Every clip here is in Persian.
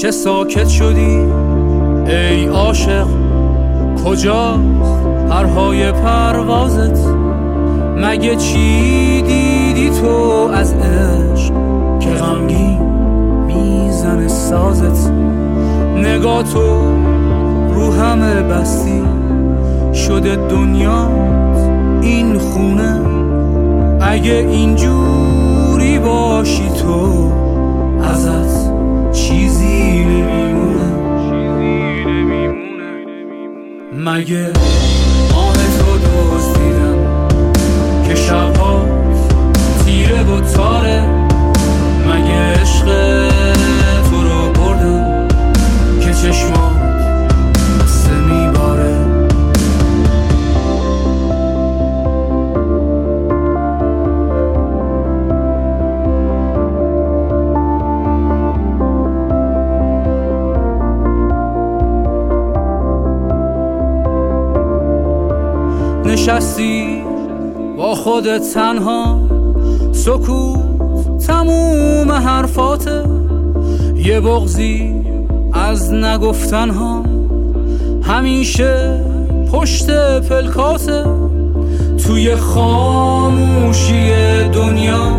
چه ساکت شدی ای عاشق؟ کجاست پرهای پروازت؟ مگه چی دیدی تو از عشق که غمگین میزنه سازت؟ نگاه تو رو همه بستی شده دنیات این خونه. اگه اینجوری باشی تو ازت چیزی نمیمونه. مگه ماه تو دزدیدم که شبها تیره و تاره؟ مگه عشق تو رو بردم که چشمات قصه میباره؟ نشستی با خودت تنها، سکوت تموم حرفاته، یه بغضی از نگفتنها همیشه پشت پلکاته. توی خاموشی دنیا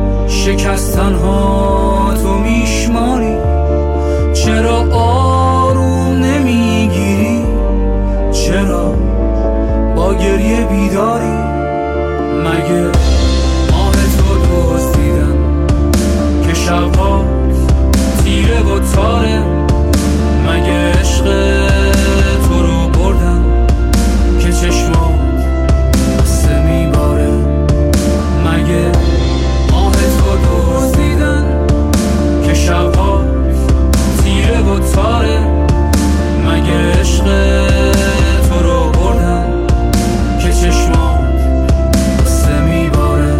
شکستنها تو میشماری، چرا آروم نمیگیری؟ چرا با گریه بیداری؟ مگه ماه تو دزدیدم که شبها تیره و تاره؟ مگه عشق تو رو بردم که چشمات قصه میباره؟ مگه ماه تو دزدیدن که شبها تیره و تاره؟ مگه عشق تو رو بردم که چشمات قصه میباره؟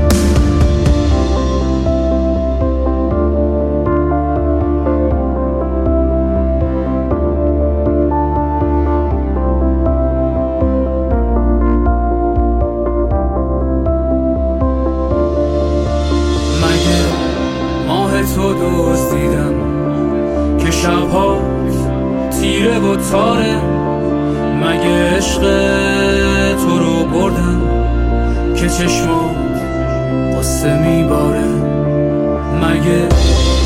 مگه ماه تو دزدیدم که شبها تیره و تاره؟ مگه عشق تو رو بردم که چشمات قصه میباره؟ مگه